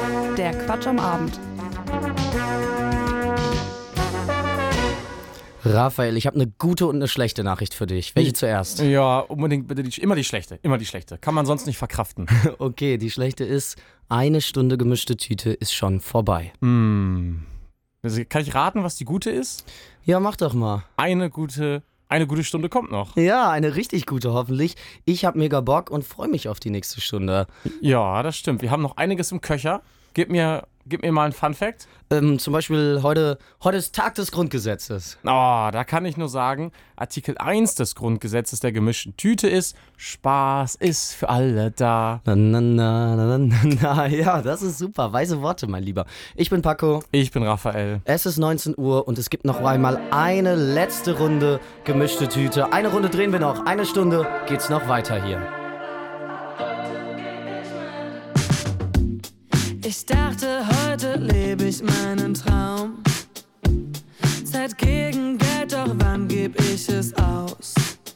Der Quatsch am Abend. Raphael, ich habe eine gute und eine schlechte Nachricht für dich. Welche zuerst? Ja, unbedingt bitte immer die schlechte. Immer die schlechte. Kann man sonst nicht verkraften. Okay, die schlechte ist, 1 Stunde gemischte Tüte ist schon vorbei. Also, kann ich raten, was die gute ist? Ja, mach doch mal. Eine gute Stunde kommt noch. Ja, eine richtig gute hoffentlich. Ich habe mega Bock und freue mich auf die nächste Stunde. Ja, das stimmt. Wir haben noch einiges im Köcher. Gib mir mal einen Fun-Fact. Zum Beispiel heute ist Tag des Grundgesetzes. Oh, da kann ich nur sagen, Artikel 1 des Grundgesetzes der gemischten Tüte ist, Spaß ist für alle da. Na, ja, das ist super. Weise Worte, mein Lieber. Ich bin Paco. Ich bin Raphael. Es ist 19 Uhr und es gibt noch einmal eine letzte Runde gemischte Tüte. Eine Runde drehen wir noch. 1 Stunde geht's noch weiter hier. Ich dachte, heute lebe ich meinen Traum. Zeit gegen Geld, doch wann geb ich es aus?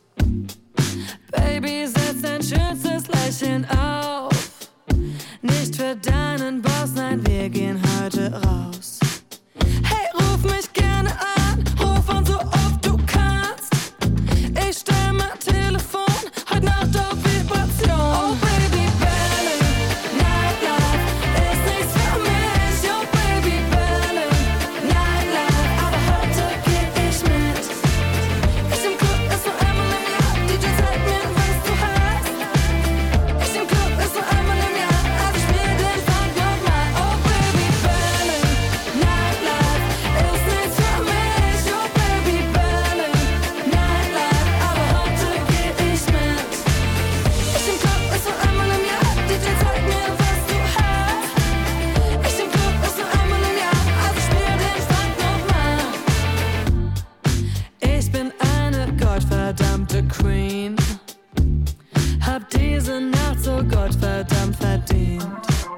Baby, setz dein schönstes Lächeln auf. Nicht für deinen Boss, nein, wir gehen heute raus. Hey, ruf mich gerne an, ruf an so oft du kannst. Ich stell mein Telefon, heute Nacht auf Vibration. Oh Baby, Berlin, Nightlife ist nichts für mich. Oh Baby, Berlin, Nightlife, aber heute geh ich mit. Ich im Club ist nur einmal im Jahr, DJ zeig mir, was du hast. Ich im Club ist nur einmal im Jahr, also spiel den Funk nochmal. Oh Baby, Berlin, Nightlife ist nichts für mich. Oh Baby, Berlin, Nightlife, aber heute geh ich mit. Ich im Club ist nur einmal im Jahr, DJ zeig mir, was du hast. Ich im Club ist nur einmal im Jahr, also spiel den Funk nochmal. Ich bin eine gottverdammte Queen, hab diese Nacht so gottverdammt verdient.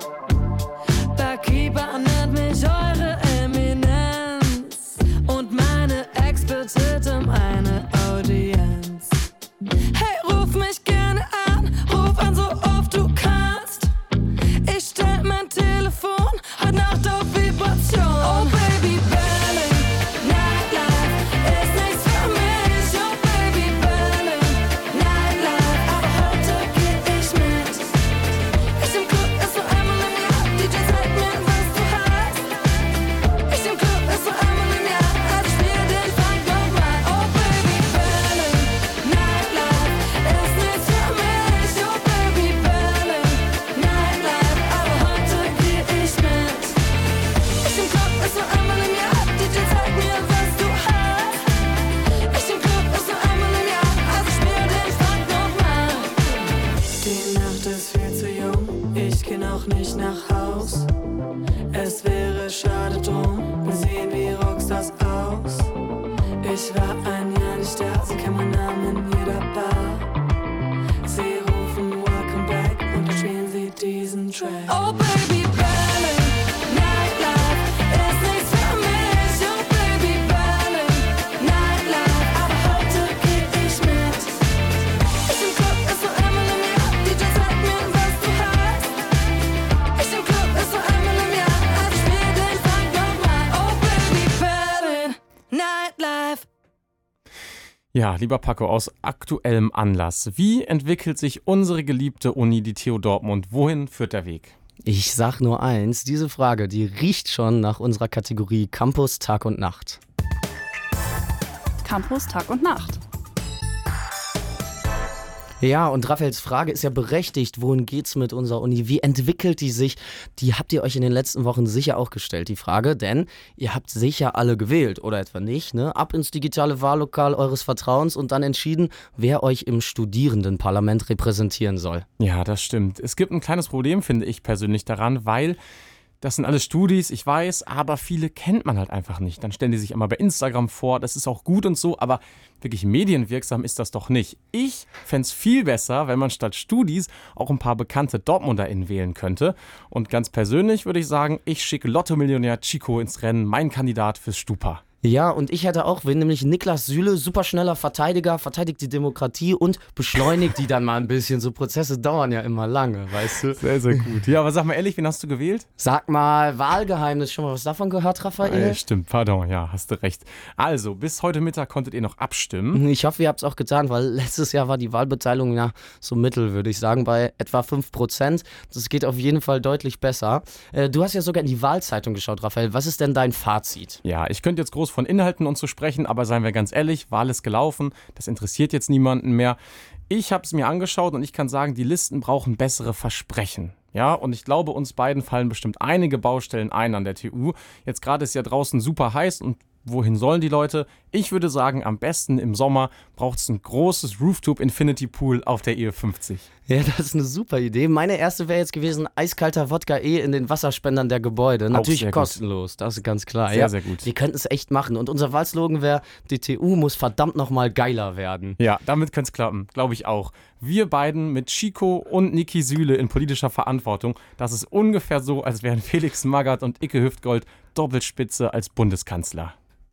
Barkeeper nennt mich eure Eminenz und meine Ex bittet um eine Audienz. Hey, ruf mich gerne an, ruf an so oft du kannst. Ich stell mein Telefon heute Nacht auf Vibration. Oh Baby, Berlin, Nightlife ist nichts für mich. Oh Baby, Berlin, Nightlife, aber heute geh ich mit. Ich im Club ist nur einmal im Jahr, DJ zeig mir, was du hast. Ich im Club ist nur einmal im Jahr, also spiel den Funk nochmal. Oh Baby, Berlin, Nightlife ist nichts für mich. Oh Baby, Berlin, Nightlife, aber heute geh ich mit. Ich im Club ist nur einmal im Jahr, DJ zeig mir, was du hast. Ich im Club ist nur einmal im Jahr, also spiel den Funk nochmal. Die Nacht ist viel zu jung, ich geh noch nicht nach Haus. Es wäre schade drum, wir sehen wie Rockstars aus. Ich war ein Jahr nicht da, sie kennen meinen Namen in jeder Bar. Sie rufen Welcome Back und dann spielen sie diesen Track. Oh Baby, Berlin, Nightlife ist nichts für mich. Oh Baby, Berlin, Nightlife, aber heute geh ich mit. Ich im Club ist nur einmal im Jahr, DJ zeig mir, was du hast. Ich im Club ist nur einmal im Jahr, also spiel den Funk nochmal. Oh Baby, Berlin, Nightlife. Ja, lieber Paco, aus aktuellem Anlass. Wie entwickelt sich unsere geliebte Uni, die TU Dortmund? Wohin führt der Weg? Ich sag nur eins, diese Frage, die riecht schon nach unserer Kategorie Campus Tag und Nacht. Campus Tag und Nacht. Ja, und Raphaels Frage ist ja berechtigt, wohin geht's mit unserer Uni? Wie entwickelt die sich? Die habt ihr euch in den letzten Wochen sicher auch gestellt, die Frage, denn ihr habt sicher alle gewählt, oder etwa nicht, ne? Ab ins digitale Wahllokal eures Vertrauens und dann entschieden, wer euch im Studierendenparlament repräsentieren soll. Ja, das stimmt. Es gibt ein kleines Problem, finde ich persönlich daran, weil das sind alles Studis, ich weiß, aber viele kennt man halt einfach nicht. Dann stellen die sich immer bei Instagram vor, das ist auch gut und so, aber wirklich medienwirksam ist das doch nicht. Ich fände es viel besser, wenn man statt Studis auch ein paar bekannte DortmunderInnen wählen könnte. Und ganz persönlich würde ich sagen, ich schicke Lotto-Millionär Chico ins Rennen, mein Kandidat fürs Stupa. Ja, und ich hätte auch wen, nämlich Niklas Süle, superschneller Verteidiger, verteidigt die Demokratie und beschleunigt die dann mal ein bisschen. So Prozesse dauern ja immer lange, weißt du? Sehr, sehr gut. Ja, aber sag mal ehrlich, wen hast du gewählt? Sag mal, Wahlgeheimnis, schon mal was davon gehört, Raphael? Stimmt, pardon, ja, hast du recht. Also, bis heute Mittag konntet ihr noch abstimmen. Ich hoffe, ihr habt es auch getan, weil letztes Jahr war die Wahlbeteiligung ja so mittel, würde ich sagen, bei etwa 5%. Das geht auf jeden Fall deutlich besser. Du hast ja sogar in die Wahlzeitung geschaut, Raphael. Was ist denn dein Fazit? Ja, ich könnte jetzt groß von Inhalten und so sprechen, aber seien wir ganz ehrlich, Wahl ist gelaufen, das interessiert jetzt niemanden mehr. Ich habe es mir angeschaut und ich kann sagen, die Listen brauchen bessere Versprechen. Ja, und ich glaube, uns beiden fallen bestimmt einige Baustellen ein an der TU. Jetzt gerade ist ja draußen super heiß und wohin sollen die Leute? Ich würde sagen, am besten im Sommer braucht es ein großes Rooftop Infinity Pool auf der E50. Ja, das ist eine super Idee. Meine erste wäre jetzt gewesen, eiskalter Wodka in den Wasserspendern der Gebäude. Natürlich kostenlos, das ist ganz klar. Sehr, sehr gut. Wir könnten es echt machen. Und unser Wahlslogan wäre, die TU muss verdammt nochmal geiler werden. Ja, damit könnte es klappen, glaube ich auch. Wir beiden mit Chico und Niki Süle in politischer Verantwortung. Das ist ungefähr so, als wären Felix Magath und Icke Hüftgold Doppelspitze als Bundeskanzler.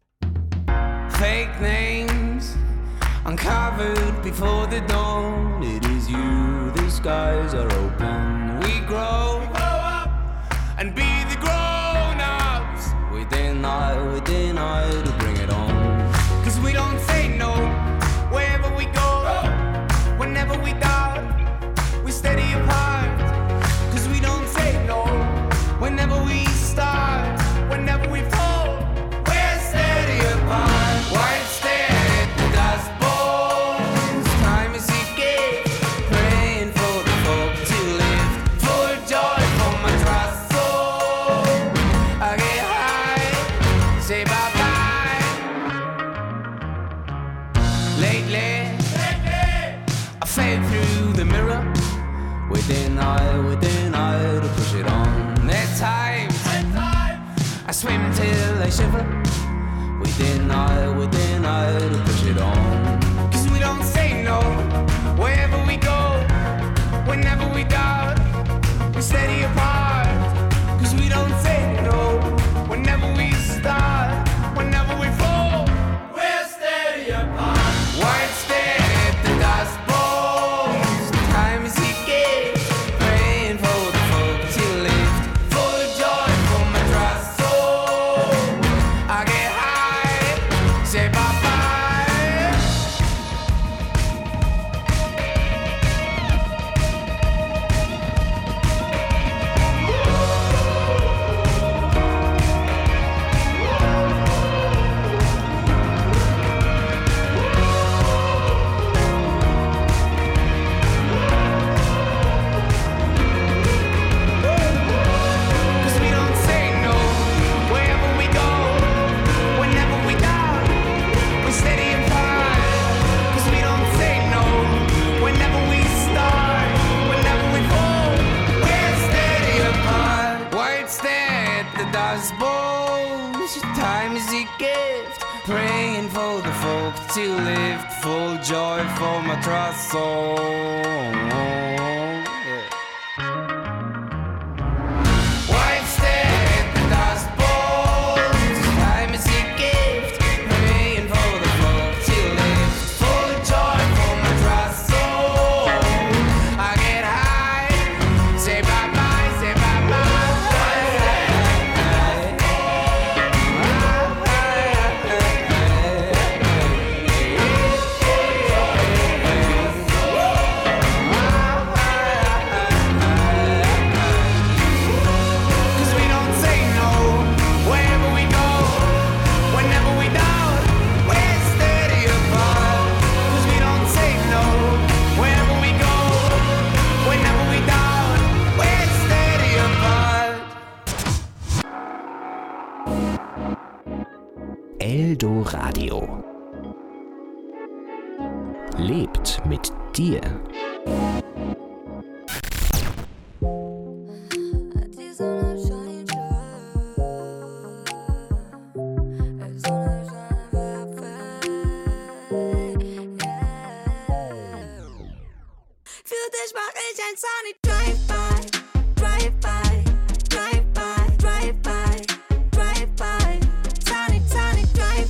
Fake names uncovered before the dawn. It is you, the skies are open. We grow up and be the grown-ups within I to bring it on. 'Cause we don't say no wherever we go. Whenever we doubt, we steady apart. 'Cause we don't say no whenever we start. Whenever we fall, we're steady apart. White stare at the dust bones. Time is a gift, praying for the folk to live. Full joy for my trust soul. I get high, say bye-bye. Lately, I fade through the mirror. Within I to push it on. There times I swim till I shiver. Within I to push it on. 'Cause we don't say no wherever we go. Whenever we doubt, we steady apart. 'Cause we don't say no whenever we start. Whenever we fall, we're steady apart. White stare at the dust bones. Time is a gift, praying for the folk to lift. Full joy for my trust soul. I get high, say bye-bye. Cause we don't say no wherever we go. Whenever we doubt, we steady apart. Cause we don't say no whenever we start. Whenever we fall, we're steady apart. White stare at the dust bowls. Time is a gift, praying for the folk to lift. Full joy for my trust soul. White stare at the dust bowls. Time is a gift, praying for the folk to lift. Full joy for my trust soul. I get high, say bye-bye, say Cause we don't say no wherever we go. Whenever we doubt, we're steady apart. Cause we don't say no wherever we go. Whenever we doubt, we're steady apart. Eldoradio. Lebt mit dir. Die Sonne scheint die Sonne scheint Für dich mach ich ein Sunny Drive-By, Drive-By, Drive-By, Drive-By, Drive-By, Sunny Drive-By.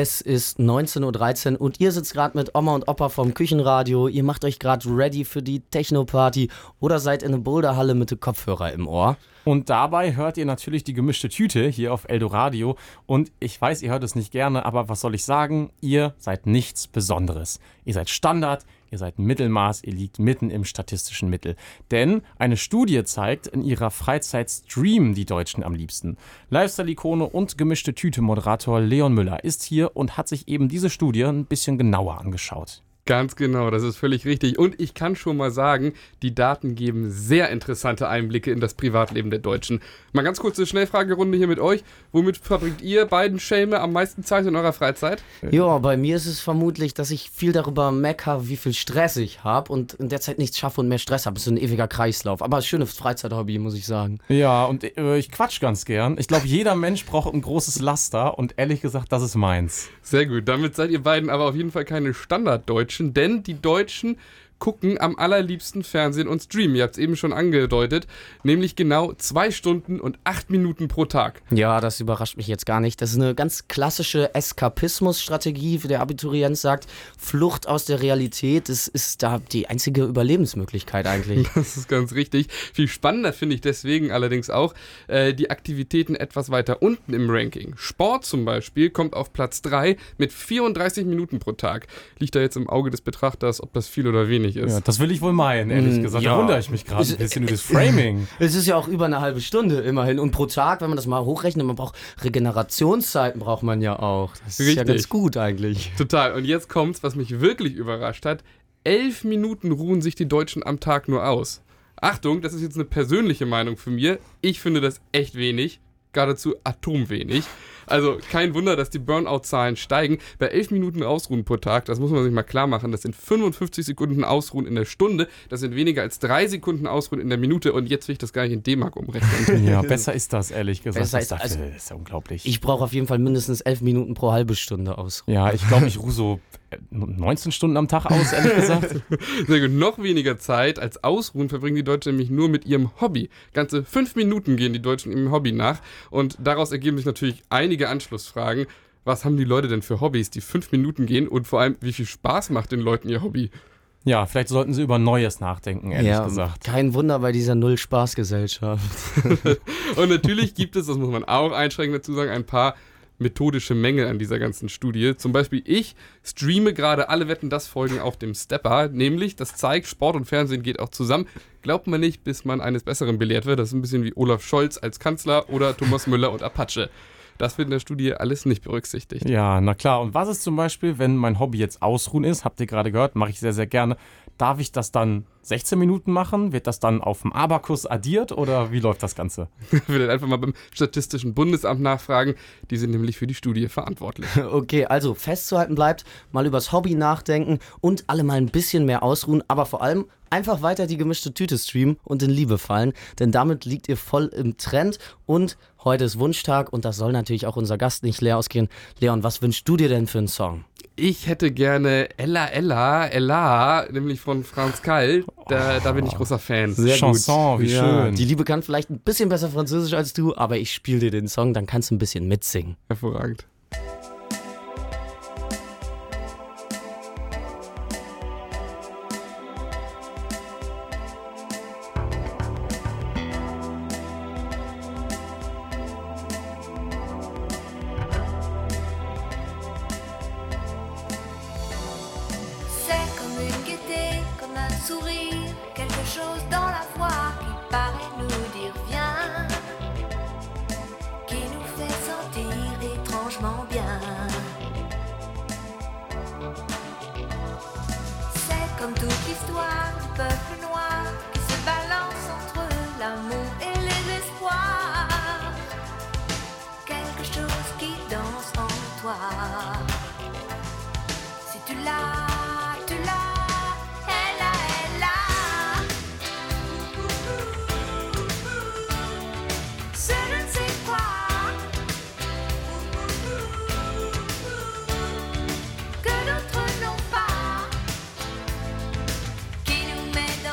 Es ist 19.13 Uhr und ihr sitzt gerade mit Oma und Opa vom Küchenradio. Ihr macht euch gerade ready für die Techno-Party oder seid in eine Boulderhalle mit dem Kopfhörer im Ohr. Und dabei hört ihr natürlich die gemischte Tüte hier auf Eldoradio. Und ich weiß, ihr hört es nicht gerne, aber was soll ich sagen? Ihr seid nichts Besonderes. Ihr seid Standard, ihr seid Mittelmaß, ihr liegt mitten im statistischen Mittel. Denn eine Studie zeigt, in ihrer Freizeit streamen die Deutschen am liebsten. Lifestyle-Ikone und gemischte Tüte-Moderator Leon Müller ist hier und hat sich eben diese Studie ein bisschen genauer angeschaut. Ganz genau, das ist völlig richtig. Und ich kann schon mal sagen, die Daten geben sehr interessante Einblicke in das Privatleben der Deutschen. Mal ganz kurze Schnellfragerunde hier mit euch. Womit verbringt ihr beiden Schelme am meisten Zeit in eurer Freizeit? Ja, bei mir ist es vermutlich, dass ich viel darüber meckere, wie viel Stress ich habe und in der Zeit nichts schaffe und mehr Stress habe. Es ist so ein ewiger Kreislauf. Aber schönes Freizeithobby, muss ich sagen. Ja, und ich quatsch ganz gern. Ich glaube, jeder Mensch braucht ein großes Laster und ehrlich gesagt, das ist meins. Sehr gut, damit seid ihr beiden aber auf jeden Fall keine Standarddeutschen, denn die Deutschen gucken am allerliebsten Fernsehen und streamen. Ihr habt es eben schon angedeutet, nämlich genau 2 Stunden und 8 Minuten pro Tag. Ja, das überrascht mich jetzt gar nicht. Das ist eine ganz klassische Eskapismus-Strategie, wie der Abiturient sagt. Flucht aus der Realität, das ist da die einzige Überlebensmöglichkeit eigentlich. Das ist ganz richtig. Viel spannender finde ich deswegen allerdings auch die Aktivitäten etwas weiter unten im Ranking. Sport zum Beispiel kommt auf Platz 3 mit 34 Minuten pro Tag. Liegt da jetzt im Auge des Betrachters, ob das viel oder wenig ist. Ja, das will ich wohl meinen, ehrlich gesagt. ja. Da wundere ich mich gerade ein bisschen über das Framing. Es ist ja auch über eine halbe Stunde immerhin. Und pro Tag, wenn man das mal hochrechnet, man braucht Regenerationszeiten, braucht man ja auch. Das ist ja ganz gut eigentlich. Total. Und jetzt kommt's, was mich wirklich überrascht hat. 11 Minuten ruhen sich die Deutschen am Tag nur aus. Achtung, das ist jetzt eine persönliche Meinung von mir. Ich finde das echt wenig. Geradezu atomwenig. Also kein Wunder, dass die Burnout-Zahlen steigen. Bei 11 Minuten Ausruhen pro Tag, das muss man sich mal klar machen, das sind 55 Sekunden Ausruhen in der Stunde, das sind weniger als 3 Sekunden Ausruhen in der Minute und jetzt will ich das gar nicht in D-Mark umrechnen. Ja, besser ist das, ehrlich gesagt. Besser ist, das ist ja unglaublich. Ich brauche auf jeden Fall mindestens 11 Minuten pro halbe Stunde Ausruhen. Ja, ich glaube, ich ruhe so 19 Stunden am Tag aus, ehrlich gesagt. Sehr gut, noch weniger Zeit als Ausruhen verbringen die Deutschen nämlich nur mit ihrem Hobby. Ganze 5 Minuten gehen die Deutschen ihrem Hobby nach und daraus ergeben sich natürlich einige Anschlussfragen. Was haben die Leute denn für Hobbys, die 5 Minuten gehen und vor allem, wie viel Spaß macht den Leuten ihr Hobby? Ja, vielleicht sollten sie über Neues nachdenken, ehrlich gesagt. Kein Wunder bei dieser Null-Spaß-Gesellschaft. Und natürlich gibt es, das muss man auch einschränkend dazu sagen, ein paar methodische Mängel an dieser ganzen Studie. Zum Beispiel ich streame gerade alle Wetten, das Folgen auf dem Stepper, nämlich das zeigt, Sport und Fernsehen geht auch zusammen. Glaubt man nicht, bis man eines Besseren belehrt wird. Das ist ein bisschen wie Olaf Scholz als Kanzler oder Thomas Müller und Apache. Das wird in der Studie alles nicht berücksichtigt. Ja, na klar. Und was ist zum Beispiel, wenn mein Hobby jetzt Ausruhen ist? Habt ihr gerade gehört, mache ich sehr, sehr gerne. Darf ich das dann 16 Minuten machen? Wird das dann auf dem Abakus addiert oder wie läuft das Ganze? Ich würde einfach mal beim Statistischen Bundesamt nachfragen. Die sind nämlich für die Studie verantwortlich. Okay, also festzuhalten bleibt, mal übers Hobby nachdenken und alle mal ein bisschen mehr ausruhen, aber vor allem einfach weiter die gemischte Tüte streamen und in Liebe fallen, denn damit liegt ihr voll im Trend und heute ist Wunschtag und das soll natürlich auch unser Gast nicht leer ausgehen. Leon, was wünschst du dir denn für einen Song? Ich hätte gerne Ella, Ella, Ella, nämlich von Franz Kalt. Da bin ich großer Fan. Sehr Chanson, gut. wie schön. Die Liebe kann vielleicht ein bisschen besser Französisch als du, aber ich spiele dir den Song, dann kannst du ein bisschen mitsingen. Hervorragend. C'est comme une gaieté, comme un sourire, quelque chose dans la voix qui paraît nous dire viens, qui nous fait sentir étrangement bien. C'est comme toute l'histoire du peuple noir qui se balance entre l'amour et les espoirs. Quelque chose qui danse en toi. Si tu l'as, elle a. C'est je ne sais quoi. Que d'autres n'ont pas. Qui nous met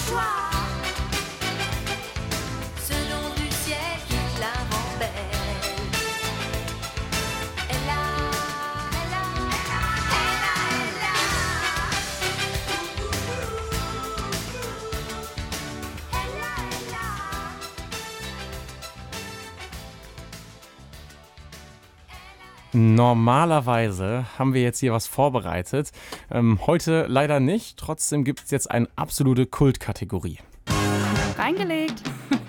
choix. Ce nom du ciel qui la rend belle. Ella, Ella, Ella, Ella, Ella, Ella. Normalerweise haben wir jetzt hier was vorbereitet. Heute leider nicht. Trotzdem gibt es jetzt eine absolute Kultkategorie. Reingelegt.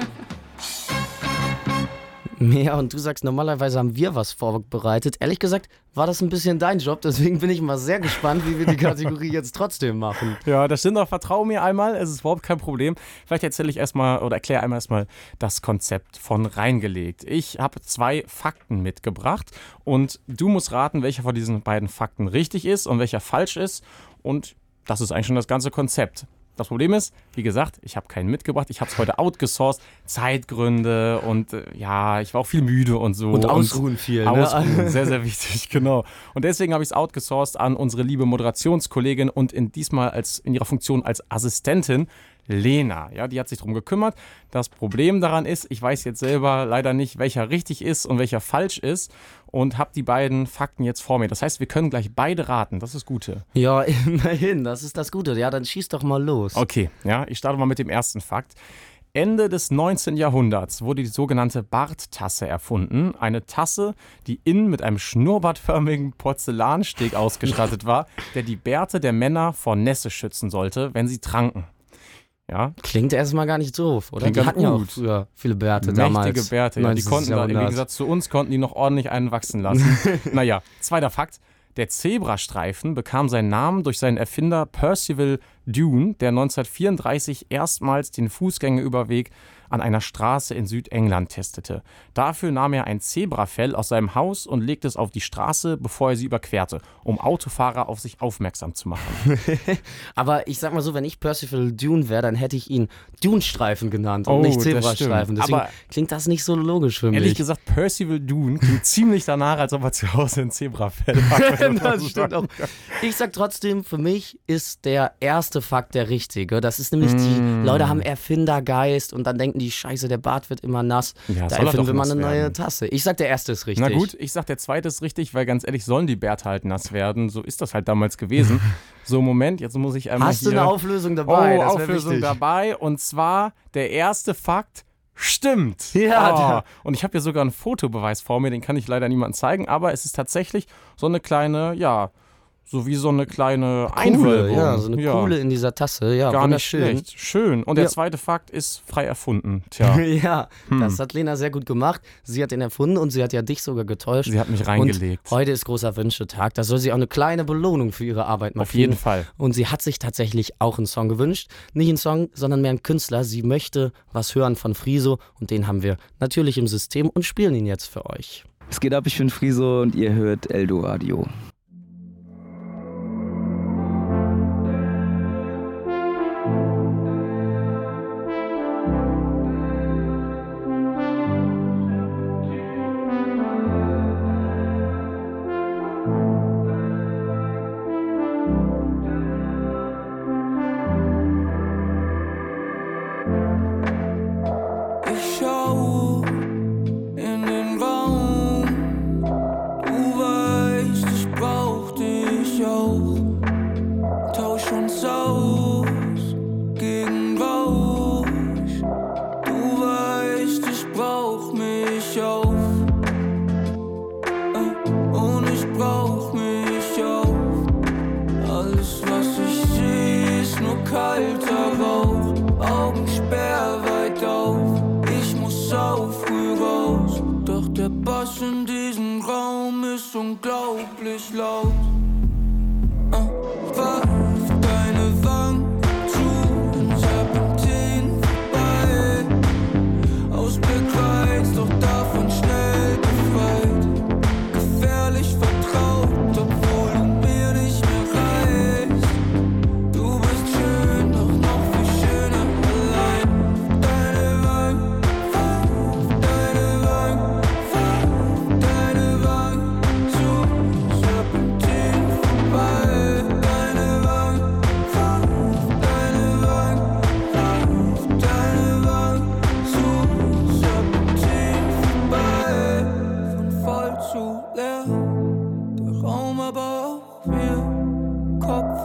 Ja, und du sagst, normalerweise haben wir was vorbereitet. Ehrlich gesagt war das ein bisschen dein Job, deswegen bin ich mal sehr gespannt, wie wir die Kategorie jetzt trotzdem machen. Ja, das stimmt auch. Vertrau mir einmal. Es ist überhaupt kein Problem. Vielleicht erkläre einmal erstmal das Konzept von Reingelegt. Ich habe 2 Fakten mitgebracht und du musst raten, welcher von diesen beiden Fakten richtig ist und welcher falsch ist. Und das ist eigentlich schon das ganze Konzept. Das Problem ist, wie gesagt, ich habe keinen mitgebracht. Ich habe es heute outgesourced. Zeitgründe und ich war auch viel müde und so. Und ausruhen viel. Ausruhen, sehr, sehr wichtig, genau. Und deswegen habe ich es outgesourced an unsere liebe Moderationskollegin und diesmal in ihrer Funktion als Assistentin Lena. Ja, die hat sich darum gekümmert. Das Problem daran ist, ich weiß jetzt selber leider nicht, welcher richtig ist und welcher falsch ist und habe die beiden Fakten jetzt vor mir. Das heißt, wir können gleich beide raten. Das ist das Gute. Ja, immerhin, das ist das Gute. Ja, dann schieß doch mal los. Okay, ja, ich starte mal mit dem ersten Fakt. Ende des 19. Jahrhunderts wurde die sogenannte Barttasse erfunden. Eine Tasse, die innen mit einem schnurrbartförmigen Porzellansteg ausgestattet war, der die Bärte der Männer vor Nässe schützen sollte, wenn sie tranken. Ja. Klingt erstmal gar nicht doof, oder? Klingt die hatten ja auch gut. früher viele Bärte damals. Mächtige Bärte, ja. Die konnten da, im Gegensatz zu uns, konnten die noch ordentlich einen wachsen lassen. Naja, zweiter Fakt. Der Zebrastreifen bekam seinen Namen durch seinen Erfinder Percival Dune, der 1934 erstmals den Fußgängerüberweg an einer Straße in Südengland testete. Dafür nahm er ein Zebrafell aus seinem Haus und legte es auf die Straße, bevor er sie überquerte, um Autofahrer auf sich aufmerksam zu machen. Aber ich sag mal so, wenn ich Percival Dune wäre, dann hätte ich ihn Dune-Streifen genannt und nicht Zebrastreifen. Deswegen aber klingt das nicht so logisch für mich. Ehrlich gesagt, Percival Dune klingt ziemlich danach, als ob er zu Hause ein Zebrafell hat. Das stimmt auch. Ich sag trotzdem, für mich ist der erste Fakt der richtige. Das ist nämlich die Leute haben Erfindergeist und dann denken die, Scheiße, der Bart wird immer nass. Ja, da erfinden wir mal eine neue Tasse. Ich sag, der erste ist richtig. Na gut, ich sag, der zweite ist richtig, weil ganz ehrlich, sollen die Bärte halt nass werden. So ist das halt damals gewesen. So, Moment, jetzt muss ich einmal Hast du eine Auflösung dabei? Das Auflösung wichtig. dabei. Und zwar, der erste Fakt stimmt. Ja. Und ich habe hier sogar einen Fotobeweis vor mir, den kann ich leider niemandem zeigen, aber es ist tatsächlich so eine kleine, so wie so eine kleine Einwölbung. Ja, so eine Kuhle in dieser Tasse. Ja, gar nicht wunderschön. schlecht. Schön. Und der zweite Fakt ist frei erfunden. Tja. Ja, das hat Lena sehr gut gemacht. Sie hat ihn erfunden und sie hat ja dich sogar getäuscht. Sie hat mich reingelegt. Und heute ist großer Wünschetag. Da soll sie auch eine kleine Belohnung für ihre Arbeit machen. Auf jeden Fall. Und sie hat sich tatsächlich auch einen Song gewünscht. Nicht einen Song, sondern mehr einen Künstler. Sie möchte was hören von Friso und den haben wir natürlich im System und spielen ihn jetzt für euch. Es geht ab, ich bin Friso und ihr hört Eldoradio. Ich schau in den Raum. Du weißt, ich brauch dich auch. Tausch uns aus gegen Rausch. Du weißt, ich brauch mich auf. Und ich brauch mich auf. Alles, was ich seh, ist nur kalter Rauch. Augen sperrweit auf. Ich muss sau früh raus. Doch der Bass in diesem Raum ist unglaublich laut. Warf deine Wangen zu und Serpentin vorbei. Ausblick reizt, doch davon schnell befreit. Gefährlich vertraut, obwohl du mir nicht mehr reichst. Du bist schön, doch noch viel schöner allein. Deine Wangen, deine Wangen, deine Wangen zu Serpentin vorbei. Deine Wangen.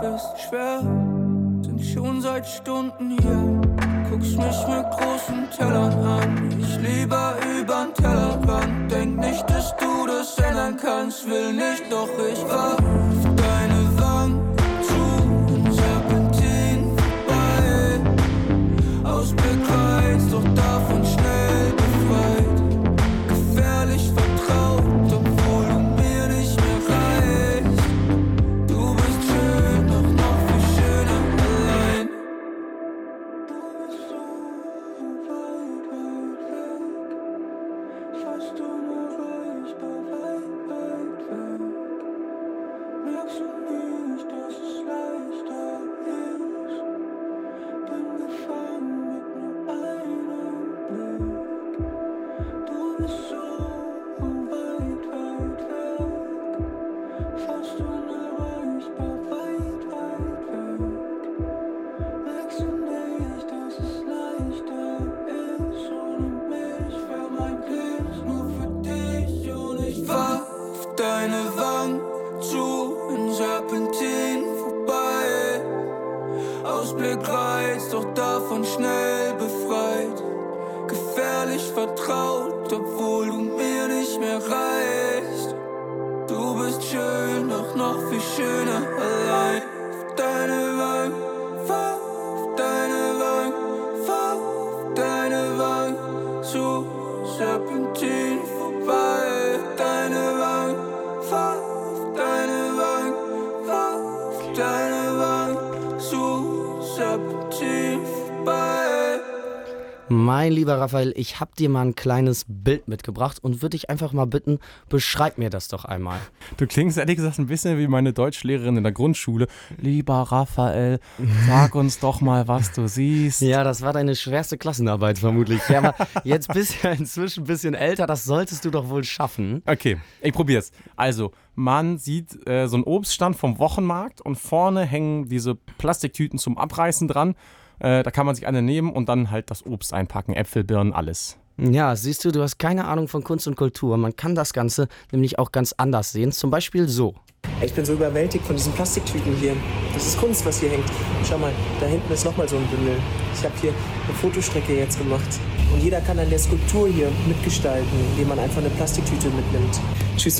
ist schwer, sind schon seit Stunden hier. Guckst mich mit großen Tellern an, ich lieber übern Tellerrand. Denk nicht, dass du das ändern kannst, will nicht, doch ich war auf deine Wangen zu und Serpentin vorbei. Ausblick reizt, doch davon schnell befreit. Gefährlich vertraut, obwohl du mir nicht mehr reichst. Du bist schön, doch noch viel schöner allein. Du bist so weit, weit weg, fast unerreichbar, weit, weit weg. Merkst du nicht, dass es leichter ist? Bin gefangen mit nur einem Blick. Du bist so weit, weit weg, fast unerreichbar, weit, weit weg. Merkst du nicht, dass es leichter ist? Ohne mich wär mein Blick nur für dich und ich war auf deine Wangen zu, in Serpentin vorbei. Ausblick reizt, doch davon schnell befreit. Gefährlich vertraut, obwohl du mir nicht mehr reichst. Du bist schön, doch noch viel schöner allein. Auf deine Wangen, fahr auf deine Wangen, fahr auf deine Wangen zu, Serpentin vorbei. Deine Wangen, fahr auf deine Wangen, fahr auf deine Wangen zu, Serpentin vorbei. Mein lieber Raphael, ich habe dir mal ein kleines Bild mitgebracht und würde dich einfach mal bitten, beschreib mir das doch einmal. Du klingst ehrlich gesagt ein bisschen wie meine Deutschlehrerin in der Grundschule. Lieber Raphael, sag uns doch mal, was du siehst. Ja, das war deine schwerste Klassenarbeit vermutlich. Ja, aber jetzt bist du ja inzwischen ein bisschen älter, das solltest du doch wohl schaffen. Okay, ich probier's. Also, man sieht so einen Obststand vom Wochenmarkt und vorne hängen diese Plastiktüten zum Abreißen dran. Da kann man sich eine nehmen und dann halt das Obst einpacken, Äpfel, Birnen, alles. Ja, siehst du hast keine Ahnung von Kunst und Kultur. Man kann das Ganze nämlich auch ganz anders sehen. Zum Beispiel so. Ich bin so überwältigt von diesen Plastiktüten hier. Das ist Kunst, was hier hängt. Schau mal, da hinten ist nochmal so ein Bündel. Ich habe hier eine Fotostrecke jetzt gemacht. Und jeder kann an der Skulptur hier mitgestalten, indem man einfach eine Plastiktüte mitnimmt. Tschüss.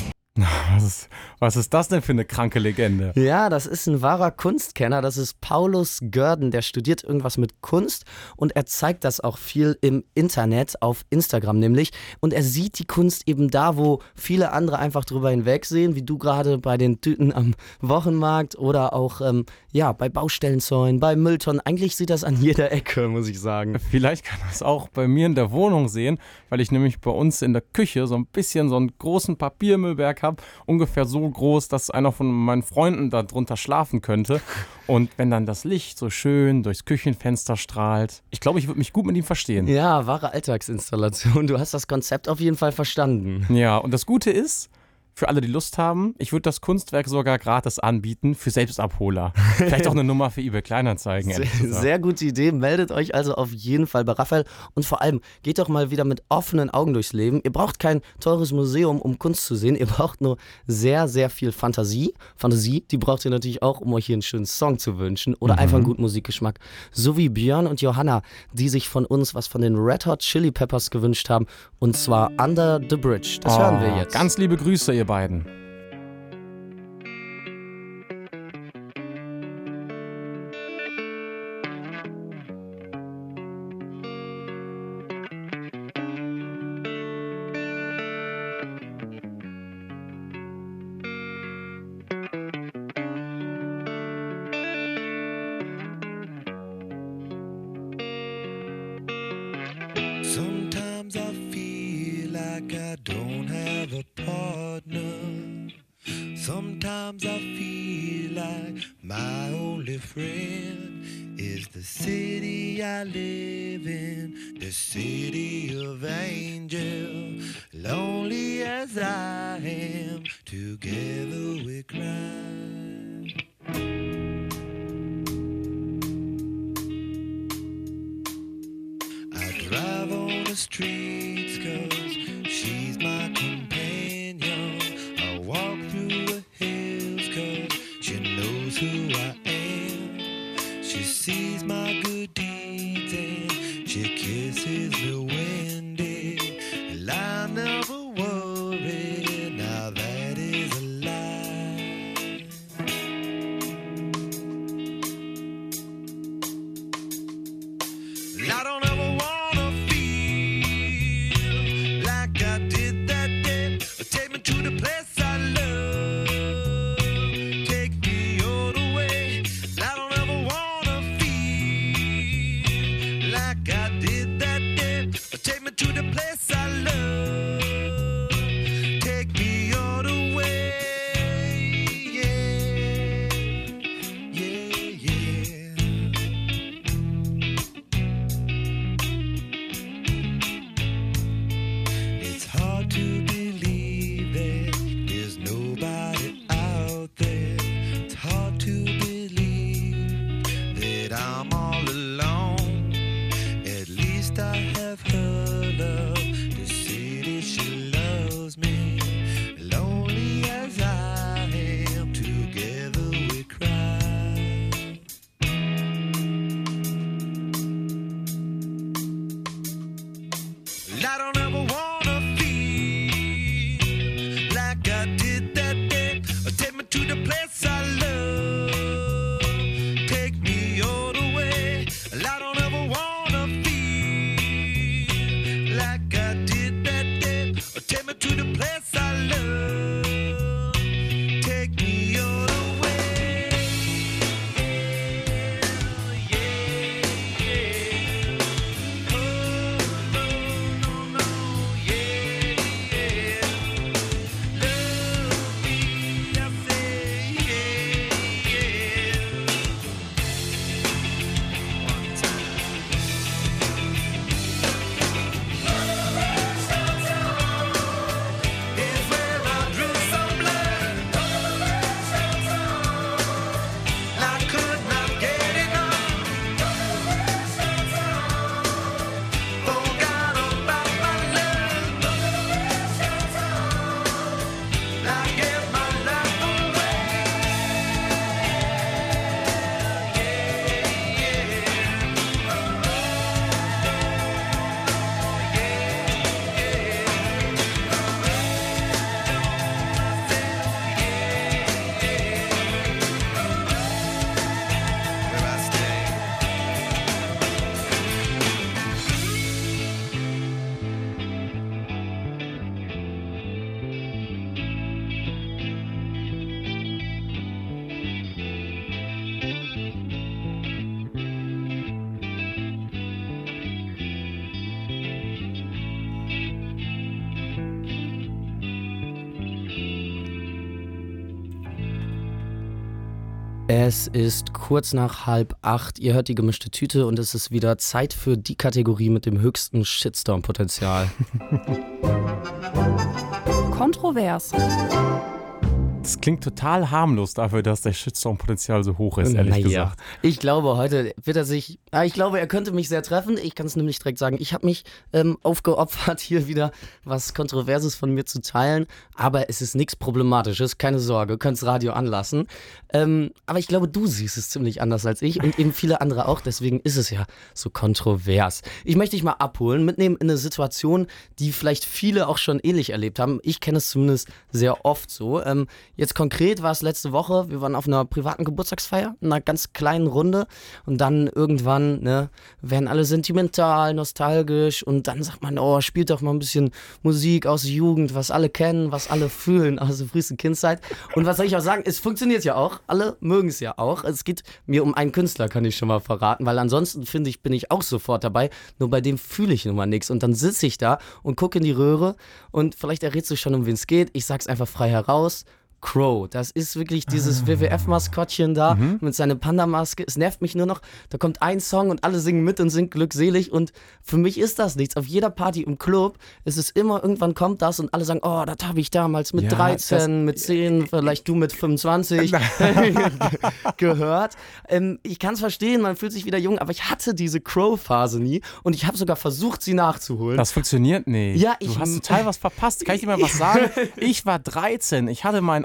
Was ist das denn für eine kranke Legende? Ja, das ist ein wahrer Kunstkenner, das ist Paulus Görden, der studiert irgendwas mit Kunst und er zeigt das auch viel im Internet, auf Instagram nämlich. Und er sieht die Kunst eben da, wo viele andere einfach drüber hinwegsehen, wie du gerade bei den Tüten am Wochenmarkt oder auch bei Baustellenzäunen, bei Mülltonnen. Eigentlich sieht das an jeder Ecke, muss ich sagen. Vielleicht kann das auch bei mir in der Wohnung sehen, weil ich nämlich bei uns in der Küche so ein bisschen so einen großen Papiermüllberg habe, ungefähr so groß, dass einer von meinen Freunden da drunter schlafen könnte. Und wenn dann das Licht so schön durchs Küchenfenster strahlt, ich glaube, ich würde mich gut mit ihm verstehen. Ja, wahre Alltagsinstallation. Du hast das Konzept auf jeden Fall verstanden. Ja, und das Gute ist, für alle, die Lust haben, ich würde das Kunstwerk sogar gratis anbieten für Selbstabholer. Vielleicht auch eine Nummer für eBay Kleinanzeigen. Sehr gute Idee. Meldet euch also auf jeden Fall bei Raphael. Und vor allem, geht doch mal wieder mit offenen Augen durchs Leben. Ihr braucht kein teures Museum, um Kunst zu sehen. Ihr braucht nur sehr, sehr viel Fantasie. Fantasie, die braucht ihr natürlich auch, um euch hier einen schönen Song zu wünschen. Oder einfach einen guten Musikgeschmack. So wie Björn und Johanna, die sich von uns was von den Red Hot Chili Peppers gewünscht haben. Und zwar Under the Bridge. Das hören wir jetzt. Ganz liebe Grüße, ihr beiden. Sometimes I feel like I don't have a partner. Sometimes I feel like my only friend is the city I live in, the city of angel. Lonely as I am, together we cry. I drive on the streets 'cause she's my companion. I walk through the hills 'cause she knows who I am. She sees my good deeds and she kisses me windy. And I never worry, now that is a lie. And I don't ever wanna feel like I did that day. Take me to the place I love. Take me all the way. And I don't ever wanna feel like I did that day. Take me to the place I love. Take me all the way. Yeah, yeah, yeah. It's hard to believe that there's nobody out there. It's hard to believe that I'm all alone. At least I have her love to say that she loves me. Lonely as I am, together we cry. And I don't ever wanna feel like I did that day. Take me to the place I love. Take me all the way. And I don't ever wanna feel like I did that day. Take me to the place I love. Take me all the way. Yeah, yeah. Oh, no, no, no, yeah, yeah. Love me, I say, yeah, yeah. One time. Is where I drew some blood. I could not get enough. Forgot about my love. I gave my life away. Where I stay. Es ist kurz nach 7:30. Ihr hört die gemischte Tüte und es ist wieder Zeit für die Kategorie mit dem höchsten Shitstorm-Potenzial. Kontrovers. Das klingt total harmlos dafür, dass der Shitstorm-Potenzial so hoch ist, ehrlich gesagt. Ich glaube, heute wird er sich, ich glaube, er könnte mich sehr treffen. Ich kann es nämlich direkt sagen, ich habe mich aufgeopfert, hier wieder was Kontroverses von mir zu teilen. Aber es ist nichts Problematisches, keine Sorge, könnt das Radio anlassen. Aber ich glaube, du siehst es ziemlich anders als ich und eben viele andere auch. Deswegen ist es ja so kontrovers. Ich möchte dich mal abholen, mitnehmen in eine Situation, die vielleicht viele auch schon ähnlich erlebt haben. Ich kenne es zumindest sehr oft so. Jetzt konkret war es letzte Woche, wir waren auf einer privaten Geburtstagsfeier, in einer ganz kleinen Runde und dann irgendwann werden alle sentimental, nostalgisch und dann sagt man, oh, spielt doch mal ein bisschen Musik aus der Jugend, was alle kennen, was alle fühlen aus der frühesten Kindheit. Und was soll ich auch sagen, es funktioniert ja auch, alle mögen es ja auch. Es geht mir um einen Künstler, kann ich schon mal verraten, weil ansonsten finde ich, bin ich auch sofort dabei, nur bei dem fühle ich nun mal nichts. Und dann sitze ich da und gucke in die Röhre und vielleicht errätst du schon, um wen es geht. Ich sag's einfach frei heraus. Crow. Das ist wirklich dieses WWF-Maskottchen da mit seiner Panda-Maske. Es nervt mich nur noch. Da kommt ein Song und alle singen mit und sind glückselig und für mich ist das nichts. Auf jeder Party im Club ist es immer, irgendwann kommt das und alle sagen, oh, das habe ich damals mit 13, mit 10, vielleicht du mit 25 gehört. Ich kann es verstehen, man fühlt sich wieder jung, aber ich hatte diese Crow-Phase nie und ich habe sogar versucht, sie nachzuholen. Das funktioniert nicht. Ja, du hast total was verpasst. Kann ich dir mal was sagen? Ich war 13, ich hatte meinen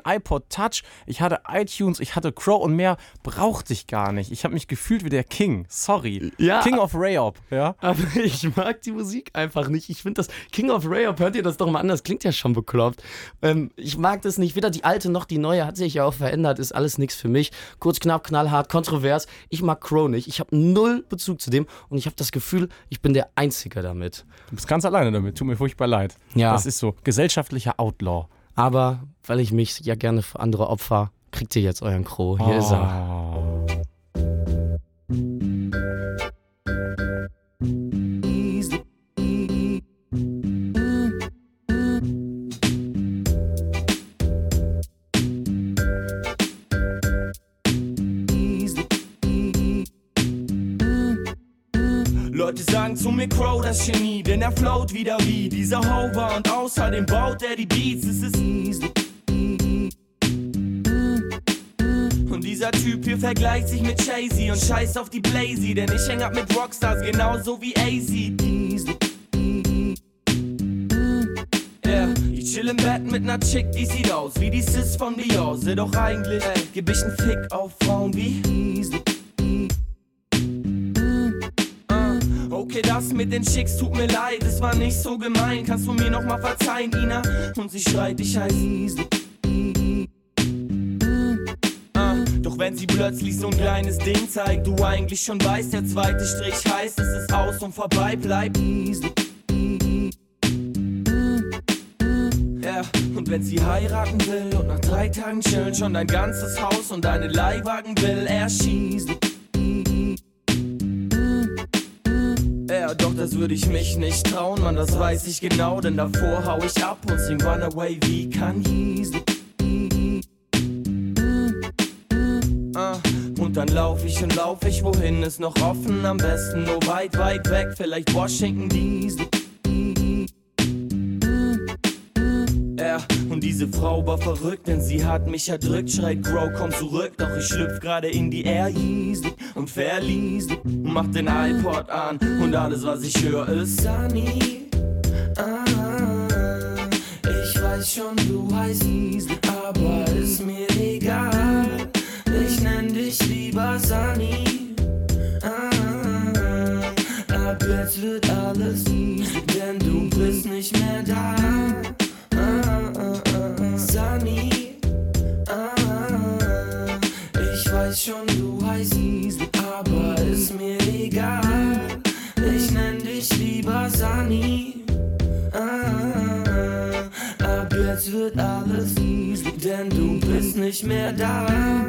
iPod Touch, ich hatte iTunes, ich hatte Crow und mehr brauchte ich gar nicht. Ich habe mich gefühlt wie der King. Sorry. Ja. King of Rayop, ja. Aber ich mag die Musik einfach nicht. Ich finde das King of Rayop, hört ihr das doch mal an, das klingt ja schon bekloppt. Ich mag das nicht. Weder die alte noch die neue hat sich ja auch verändert, ist alles nichts für mich. Kurz, knapp, knallhart, kontrovers. Ich mag Crow nicht. Ich habe null Bezug zu dem und ich habe das Gefühl, ich bin der Einzige damit. Du bist ganz alleine damit, tut mir furchtbar leid. Ja. Das ist so, gesellschaftlicher Outlaw. Aber weil ich mich ja gerne für andere opfer, kriegt ihr jetzt euren Crow. Hier ist er. Leute sagen zu mir Crow das Genie, denn er float wieder wie dieser Hover und außerdem baut er die Beats, es ist easy. Und dieser Typ hier vergleicht sich mit Jay-Z und scheißt auf die Blazy, denn ich häng ab mit Rockstars genauso wie AZ. Yeah. Ich chill im Bett mit ner Chick, die sieht aus wie die Sis von Dior, doch eigentlich geb ich 'n Fick auf Frauen wie Easy. Okay, das mit den Chicks tut mir leid, es war nicht so gemein. Kannst du mir nochmal verzeihen, Ina? Und sie schreit, ich heiß Easy. Doch wenn sie plötzlich so ein kleines Ding zeigt, du eigentlich schon weißt, der zweite Strich heißt, es ist aus und vorbei, bleib easy. Ja, und wenn sie heiraten will und nach 3 Tagen chillen schon dein ganzes Haus und deine Leihwagen will, er schießt. Ja, doch das würde ich mich nicht trauen, Mann, das weiß ich genau, denn davor hau ich ab und sing Runaway wie Kanye. Und dann lauf ich wohin ist noch offen, am besten nur weit, weit weg, vielleicht Washington DC. Ja, und diese Frau war verrückt, denn sie hat mich erdrückt, schreit Crow, komm zurück, doch ich schlüpf gerade in die Air Yeezy und verließ, mach den iPod an und alles was ich höre ist Sunny. Ich weiß schon, du heißt Easy, aber ist mir egal, ich nenn dich lieber Sunny. Ab jetzt wird alles easy, denn du bist nicht mehr da. Sunny, ich weiß schon, du heißt Easy, aber ist mir egal, ich nenn dich lieber Sunny. Ab jetzt wird alles easy, denn du bist nicht mehr da.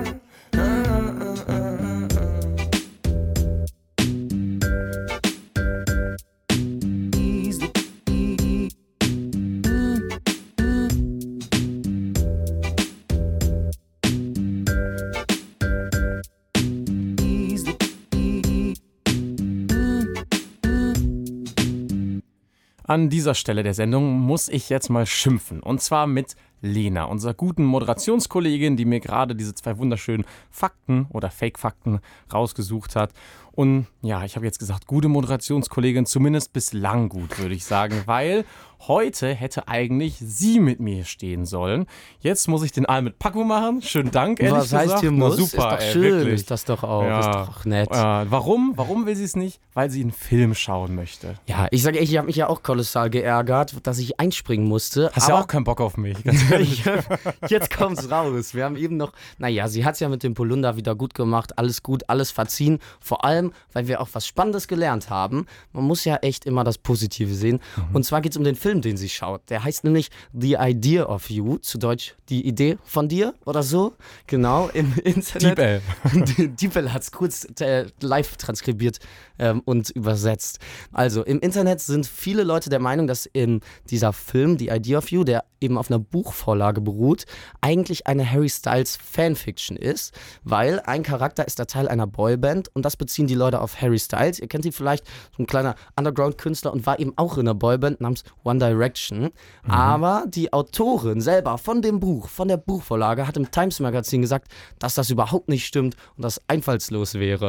An dieser Stelle der Sendung muss ich jetzt mal schimpfen. Und zwar mit Lena, unserer guten Moderationskollegin, die mir gerade diese 2 wunderschönen Fakten oder Fake-Fakten rausgesucht hat. Und ja, ich habe jetzt gesagt, gute Moderationskollegin, zumindest bislang gut, würde ich sagen, weil heute hätte eigentlich sie mit mir stehen sollen. Jetzt muss ich den All mit Paco machen. Schönen Dank, ehrlich gesagt. Was heißt hier muss? Super, ist doch schön, wirklich. ist das doch auch, Ja. ist doch nett. Warum? Warum will sie es nicht? Weil sie einen Film schauen möchte. Ja, ich sage echt, ich habe mich ja auch kolossal geärgert, dass ich einspringen musste. Hast ja auch keinen Bock auf mich, ganz ehrlich. Jetzt kommt's raus. Wir haben eben noch, naja, sie hat's ja mit dem Polunder wieder gut gemacht, alles gut, alles verziehen. Vor allem, weil wir auch was Spannendes gelernt haben. Man muss ja echt immer das Positive sehen. Und zwar geht's um den Film, den sie schaut. Der heißt nämlich The Idea of You, zu Deutsch die Idee von dir oder so. Genau, im Internet. Diepel hat's kurz live transkribiert und übersetzt. Also, im Internet sind viele Leute der Meinung, dass dieser Film, The Idea of You, der eben auf einer Buchvorlage beruht, eigentlich eine Harry Styles Fanfiction ist, weil ein Charakter ist der Teil einer Boyband und das beziehen die Leute auf Harry Styles. Ihr kennt ihn vielleicht, so ein kleiner Underground-Künstler und war eben auch in einer Boyband namens One Direction. Aber die Autorin selber von dem Buch, von der Buchvorlage, hat im Times Magazin gesagt, dass das überhaupt nicht stimmt und das einfallslos wäre. Ja.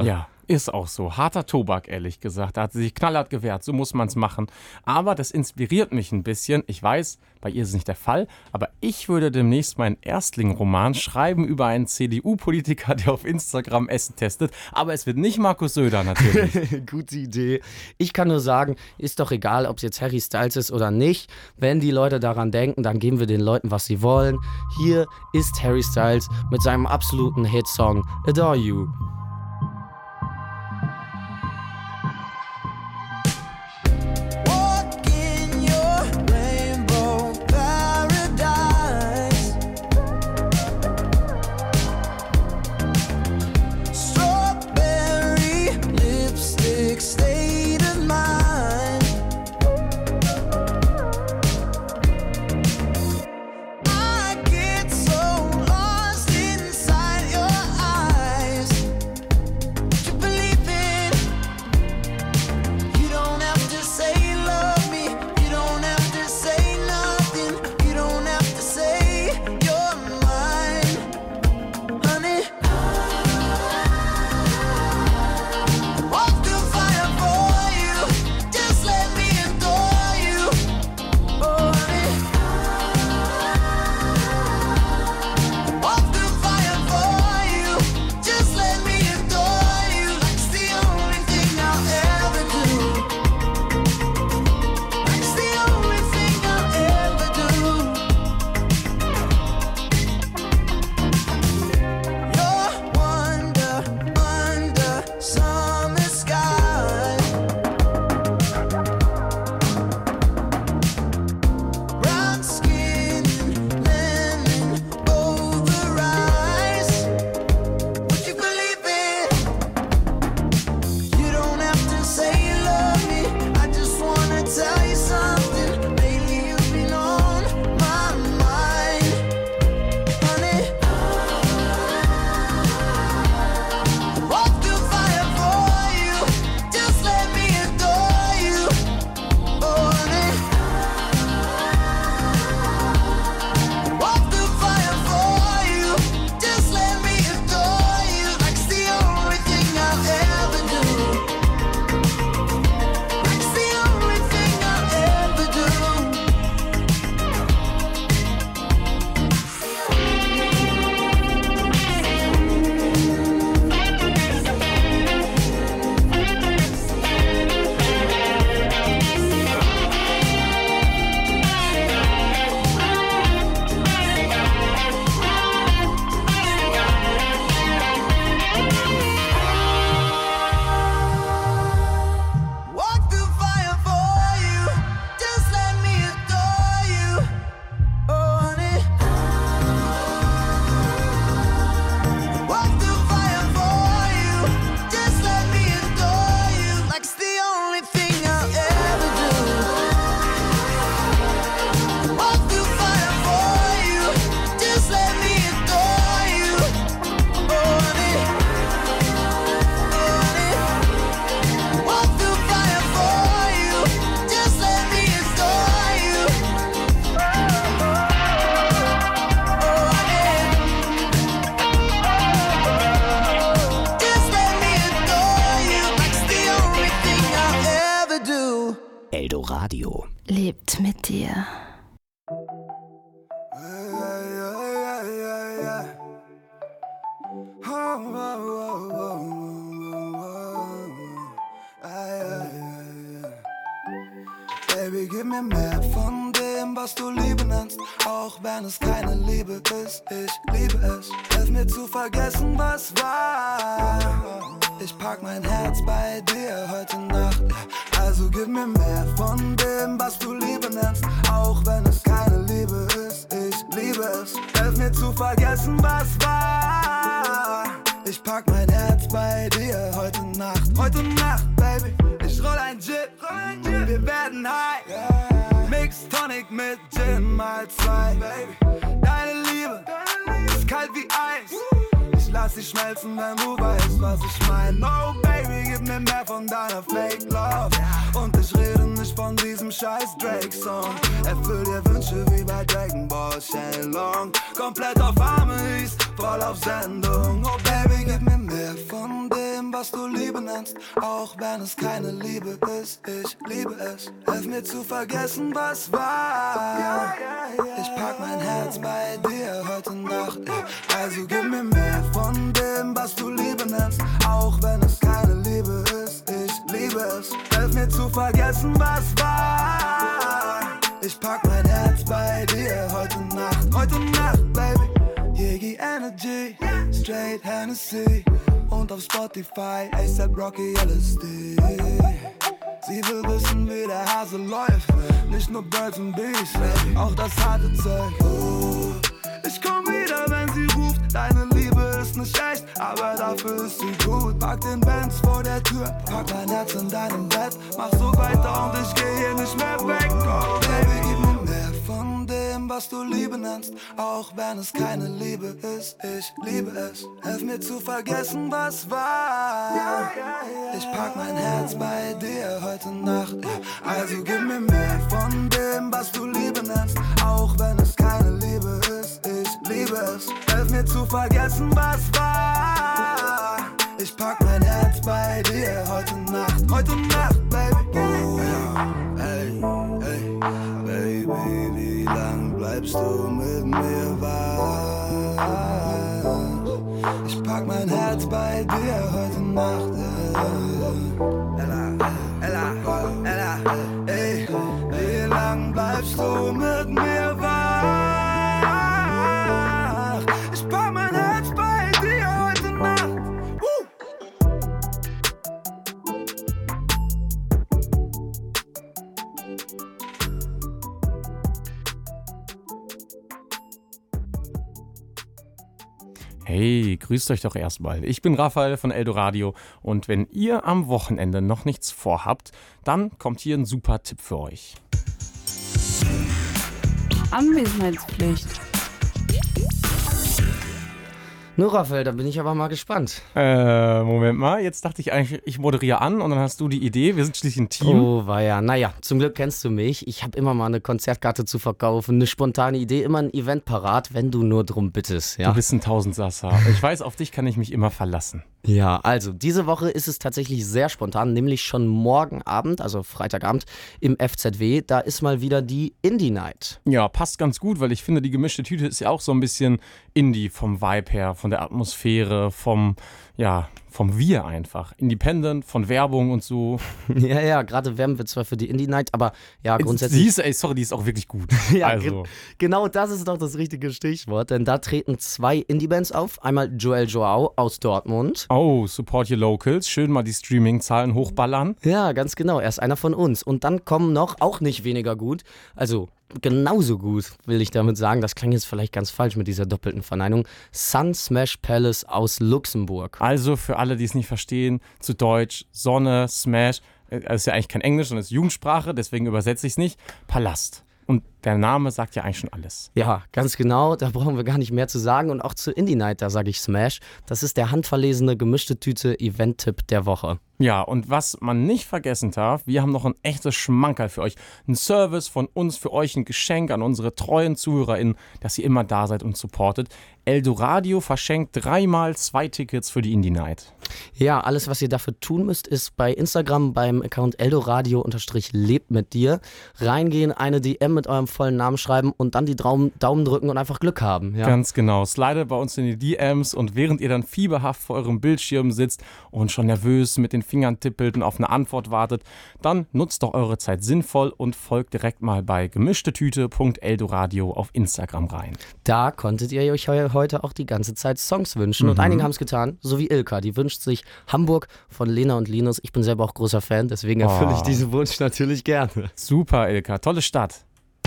Ist auch so. Harter Tobak, ehrlich gesagt. Da hat sie sich knallhart gewehrt. So muss man es machen. Aber das inspiriert mich ein bisschen. Ich weiß, bei ihr ist es nicht der Fall. Aber ich würde demnächst meinen Erstling-Roman schreiben über einen CDU-Politiker, der auf Instagram Essen testet. Aber es wird nicht Markus Söder natürlich. Gute Idee. Ich kann nur sagen, ist doch egal, ob es jetzt Harry Styles ist oder nicht. Wenn die Leute daran denken, dann geben wir den Leuten, was sie wollen. Hier ist Harry Styles mit seinem absoluten Hitsong Adore You. Eldoradio. Lebt mit dir. Baby, gib mir mehr von dem, was du Liebe nennst, auch wenn es keine Liebe ist. Ich liebe es. Hilf mir zu vergessen, was war. Ich pack mein Herz bei dir heute Nacht. Also gib mir mehr von dem, was du Liebe nennst, auch wenn es keine Liebe ist. Ich liebe es. Hilf mir zu vergessen, was war. Ich pack mein Herz bei dir heute Nacht. Heute Nacht, Baby. Ich roll ein Jit, wir werden high. Mix Tonic mit Gin mal 2. Deine Liebe ist kalt wie Eis. Ich lass sie schmelzen, wenn du weißt, was ich mein. Oh Baby, gib mir mehr von deiner Fake Love. Und ich rede nicht von diesem scheiß Drake-Song. Erfüll dir Wünsche wie bei Dragon Ball Shenlong. Komplett auf Amis, voll auf Sendung. Oh Baby, gib mir mehr von dem, was was du Liebe nennst, auch wenn es keine Liebe ist. Ich liebe es, hilf mir zu vergessen, was war. Ich pack mein Herz bei dir heute Nacht, also gib mir mehr von dem, was du Liebe nennst, auch wenn es keine Liebe ist. Ich liebe es, hilf mir zu vergessen, was war. Ich pack mein Herz bei dir heute Nacht, Baby. Yegi Energy, straight Hennessy und auf Spotify A$AP Rocky LSD. Sie will wissen, wie der Hase läuft, nicht nur Birds und Bees, auch das harte Zeug. Ich komm wieder, wenn sie ruft, deine Liebe ist nicht echt, aber dafür ist sie gut. Pack den Benz vor der Tür, pack dein Herz in deinem Bett, mach so weiter und ich geh hier nicht mehr weg. Oh Baby, gib mir mehr von dem, was du Liebe nennst, auch wenn es keine Liebe ist. Ich liebe es, hilf mir zu vergessen, was war. Ich pack mein Herz bei dir heute Nacht, also gib mir mehr von dem, was du Liebe nennst, auch wenn es keine Liebe ist. Ich liebe es, hilf mir zu vergessen, was war. Ich pack mein Herz bei dir heute Nacht, Baby. Oh, hey, hey, Baby, wie lang bleibst du mit mir wach? Ich pack mein Herz bei dir heute Nacht. Ella, ey, wie lang bleibst du mit mir wach? Ich pack mein Herz bei dir heute Nacht. Hey, grüßt euch doch erstmal. Ich bin Raphael von Eldoradio und wenn ihr am Wochenende noch nichts vorhabt, dann kommt hier ein super Tipp für euch. Anwesenheitspflicht. Nur Raphael, da bin ich aber mal gespannt. Moment mal, jetzt dachte ich eigentlich, ich moderiere an und dann hast du die Idee, wir sind schließlich ein Team. Oh, weia. Naja, zum Glück kennst du mich. Ich habe immer mal eine Konzertkarte zu verkaufen, eine spontane Idee, immer ein Event parat, wenn du nur drum bittest. Ja? Du bist ein Tausendsasser. Ich weiß, auf dich kann ich mich immer verlassen. Ja, also diese Woche ist es tatsächlich sehr spontan, nämlich schon morgen Abend, also Freitagabend im FZW, da ist mal wieder die Indie Night. Ja, passt ganz gut, weil ich finde, die gemischte Tüte ist ja auch so ein bisschen Indie vom Vibe her, von der Atmosphäre, vom Wir einfach. Independent, von Werbung und so. Ja, gerade werben wir zwar für die Indie Night, aber ja, grundsätzlich... Die ist auch wirklich gut. Ja, also. Genau das ist doch das richtige Stichwort, denn da treten 2 Indie-Bands auf. Einmal Joel Joao aus Dortmund. Oh, support your locals. Schön mal die Streaming-Zahlen hochballern. Ja, ganz genau. Er ist einer von uns. Und dann kommen noch, auch nicht weniger gut, also genauso gut, will ich damit sagen, das klang jetzt vielleicht ganz falsch mit dieser doppelten Verneinung, Sun Smash Palace aus Luxemburg. Also für alle, die es nicht verstehen, zu Deutsch, Sonne, Smash, ist ja eigentlich kein Englisch, sondern ist Jugendsprache, deswegen übersetze ich es nicht, Palast. Und der Name sagt ja eigentlich schon alles. Ja, ganz genau, da brauchen wir gar nicht mehr zu sagen. Und auch zur Indie Night, da sage ich Smash. Das ist der handverlesene gemischte Tüte Event-Tipp der Woche. Ja, und was man nicht vergessen darf, wir haben noch ein echtes Schmankerl für euch. Ein Service von uns für euch, ein Geschenk an unsere treuen ZuhörerInnen, dass ihr immer da seid und supportet. Eldoradio verschenkt 3-mal 2 Tickets für die Indie Night. Ja, alles, was ihr dafür tun müsst, ist bei Instagram beim Account Eldoradio_lebt mit dir reingehen, eine DM mit eurem vollen Namen schreiben und dann die Daumen drücken und einfach Glück haben. Ja? Ganz genau. Slidet bei uns in die DMs und während ihr dann fieberhaft vor eurem Bildschirm sitzt und schon nervös mit den Fingern tippelt und auf eine Antwort wartet, dann nutzt doch eure Zeit sinnvoll und folgt direkt mal bei gemischtetüte.eldoradio auf Instagram rein. Da konntet ihr euch heute auch die ganze Zeit Songs wünschen und einige haben es getan, so wie Ilka, die wünscht sich Hamburg von Lena und Linus. Ich bin selber auch großer Fan, deswegen erfülle ich diesen Wunsch natürlich gerne. Super, Ilka, tolle Stadt.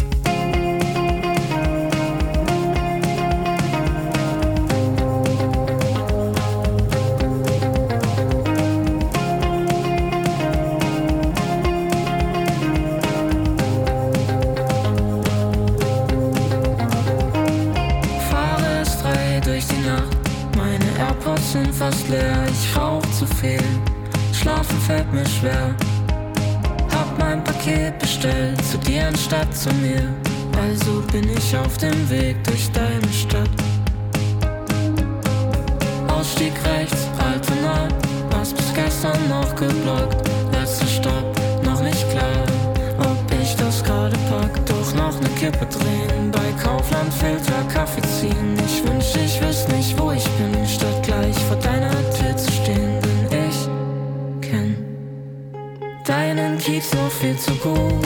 Sind fast leer, ich rauch zu viel, schlafen fällt mir schwer. Hab mein Paket bestellt, zu dir anstatt zu mir, also bin ich auf dem Weg durch deine Stadt. Ausstieg rechts, Altona, was bis gestern noch geblockt. Letzter Stopp, noch nicht klar, ob ich das gerade pack. Doch noch ne Kippe drehen, bei Kaufland Filter Kaffee ziehen. Ich wünsch, ich wüsste nicht, wo ich bin, statt gleich vor deiner Tür zu stehen. Denn ich kenn deinen Kiez noch viel zu gut.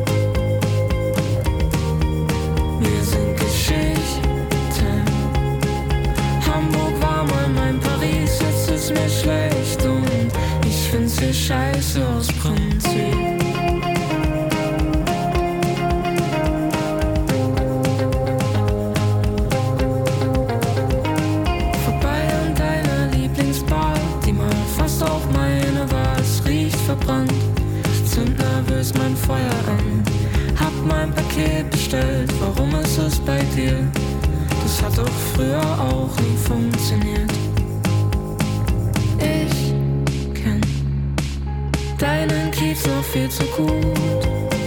Wir sind Geschichten. Hamburg war mal mein Paris, jetzt ist mir schlecht und ich find's hier scheiße aus Prinzip. Vorbei an deiner Lieblingsbar, die mal fast auch meine war. Es riecht verbrannt, ich zünd nervös mein Feuer an. Hab mein Paket bestellt, warum ist es bei dir? Das hat doch früher auch nie funktioniert. Ich kenn deinen Kiez noch viel zu gut.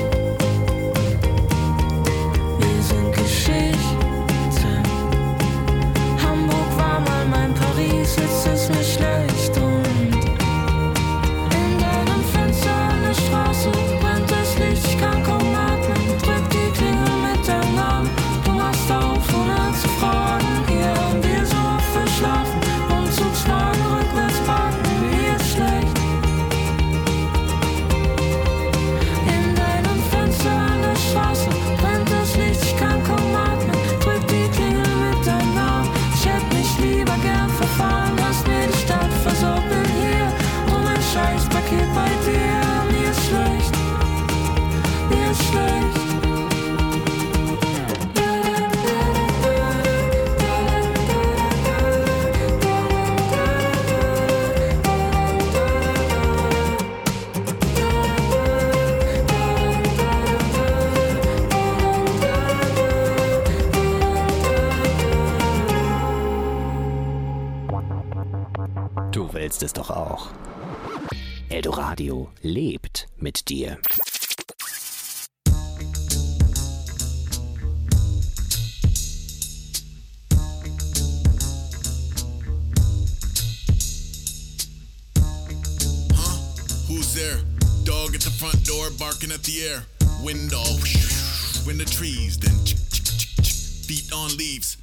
Wir sind Geschichte. Hamburg war mal mein Paris, jetzt ist mir schlecht und in deinem Fenster an der Straße brennt das Licht, ich kann kaum atmen. Drück die Klingel mit deinem Namen, du machst auf ohne zu fragen. Hier haben wir so oft verschlafen, Umzugswagen rückwärts parken, mir ist schlecht. In deinem Fenster an der Straße brennt das Licht, ich kann kaum atmen. Drück die Klingel mit deinem Namen, ich hätt mich lieber gern verfahren. Lass mir die Stadt versoppeln hier und ein Scheißpaket bei dir. Mir ist schlecht, mir ist schlecht. Du willst es doch auch. Eldoradio lebt mit dir. Who's there? Dog at the front door barking at the air. Wind all in the trees, then feet on leaves.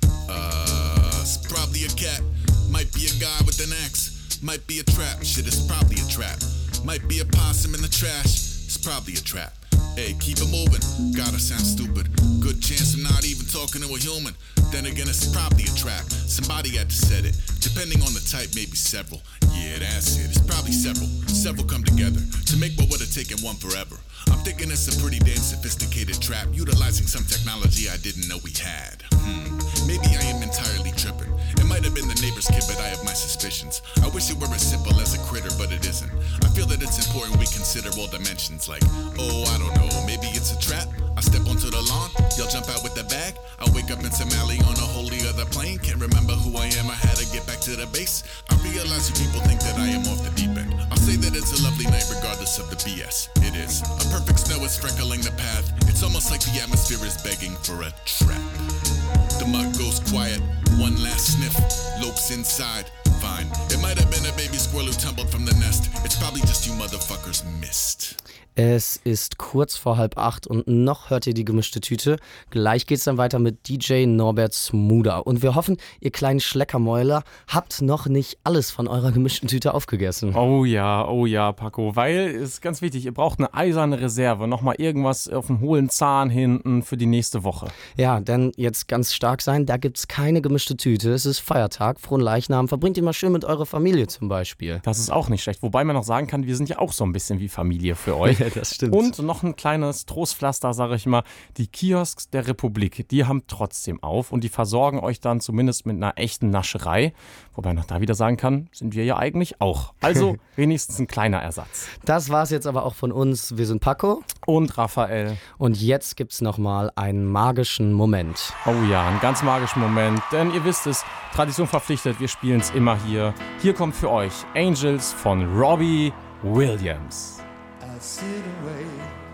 It's probably a cat. Might be a guy with an axe. Might be a trap. Shit, it's probably a trap. Might be a possum in the trash. It's probably a trap. Hey, keep it moving. Gotta sound stupid. Good chance I'm not even talking to a human. Then again, it's probably a trap. Somebody had to set it. Depending on the type, maybe several. Yeah, that's it. It's probably several. Several come together to make what would have taken one forever. I'm thinking it's a pretty damn sophisticated trap, utilizing some technology I didn't know we had. Maybe I am entirely tripping. It might have been the neighbor's kid, but I have my suspicions. I wish it were as simple as a critter, but it isn't. I feel that it's important we consider all dimensions, like, oh, I don't know, maybe it's a trap. I step onto the lawn, y'all jump out with the bag. I wake up in some alley on a wholly other plane. Can't remember who I am or how to get back to the base. I realize you people think that I am off the deep end. I'll say that it's a lovely night regardless of the BS. It is. A perfect snow is freckling the path. It's almost like the atmosphere is begging for a trap. The mud goes quiet, one last sniff, lopes inside, fine. It might have been a baby squirrel who tumbled from the nest. It's probably just you motherfuckers missed. Es ist kurz vor 7:30 und noch hört ihr die gemischte Tüte. Gleich geht's dann weiter mit DJ Norbert Smuda. Und wir hoffen, ihr kleinen Schleckermäuler habt noch nicht alles von eurer gemischten Tüte aufgegessen. Oh ja, Paco, weil, ist ganz wichtig, ihr braucht eine eiserne Reserve, nochmal irgendwas auf den hohlen Zahn hinten für die nächste Woche. Ja, denn jetzt ganz stark sein, da gibt's keine gemischte Tüte. Es ist Feiertag, Fronleichnam, verbringt ihr mal schön mit eurer Familie zum Beispiel. Das ist auch nicht schlecht, wobei man noch sagen kann, wir sind ja auch so ein bisschen wie Familie für euch. Ja, das stimmt. Und noch ein kleines Trostpflaster, sage ich mal, die Kiosks der Republik, die haben trotzdem auf und die versorgen euch dann zumindest mit einer echten Nascherei. Wobei man noch da wieder sagen kann, sind wir ja eigentlich auch. Also wenigstens ein kleiner Ersatz. Das war's jetzt aber auch von uns. Wir sind Paco und Raphael. Und jetzt gibt's nochmal einen magischen Moment. Oh ja, einen ganz magischen Moment, denn ihr wisst es, Tradition verpflichtet, wir spielen es immer hier. Hier kommt für euch Angels von Robbie Williams. I sit away.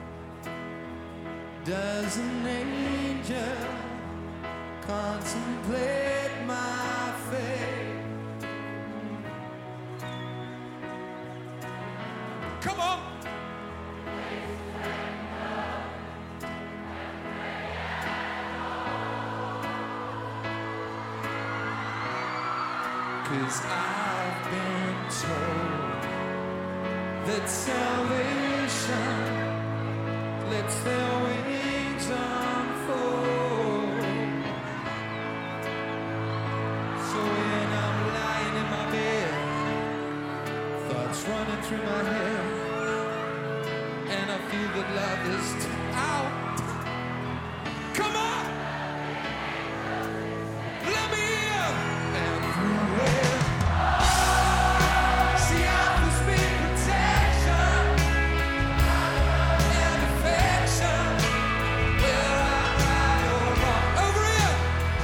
Does an angel contemplate? Come on. 'Cause I've been told that salvation lets their wings unfold. So when I'm lying in my bed, thoughts running through my head, and I feel that love is out. Come on! Let me in! And through it, she offers me protection and affection. Where I'm right or wrong. Over here!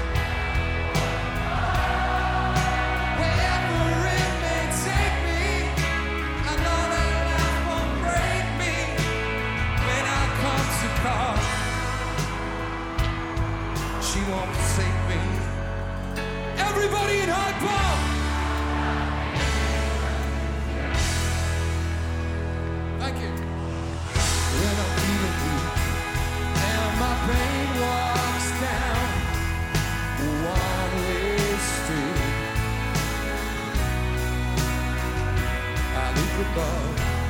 Wherever it may take me, I know that life won't break me when I come to call. She won't forsake me. Everybody in Hyde Park! Thank you. When I'm feeling weak and my pain walks down a one-way street, I look above